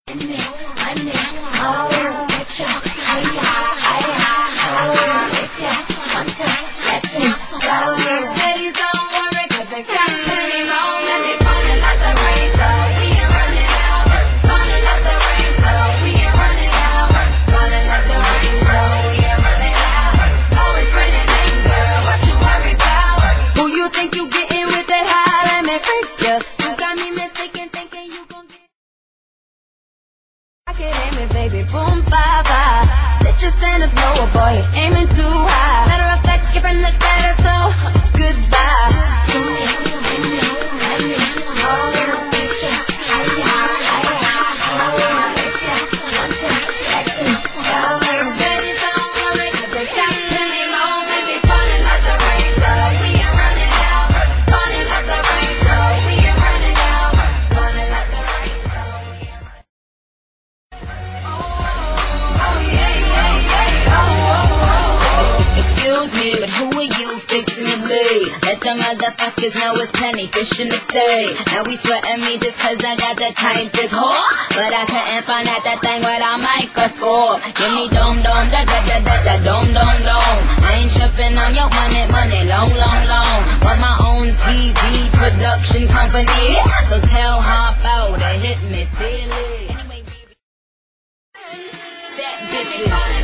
Ladies, don't worry, 'cause they got plenty more. And they running like the rain, so we ain't running out. Running like the rain, so we ain't running out. Running like the rain, so we ain't running out. Always raining, man, girl, what you worry about? Who you think you getting with that high? Let me freak ya. You got me mistaken, thinking you gon' get. I can aim it, baby, boom, bye, bye. Let your standards lower, boy, you're aiming too high. Matter of fact, your friend look better, so goodbye. Ladies, don't worry, 'cause they got plenty more. And they falling like the rain, so we ain't running out. Falling like the rain, so we ain't running out. Falling like the rain, so we ain't running out. Oh, yeah, yeah, yeah. Excuse me, but who are you fixing to be? Let the motherfuckers know it's plenty fish in the sea. Now we sweating me just 'cause I got the tightest whore. But I couldn't find out that thing with a microscope. Give me dome, da da da da da, dome. I ain't tripping on your money, long. Want my own TV production company. So tell Harpo to hit me silly. Anyway, baby, fat bitches.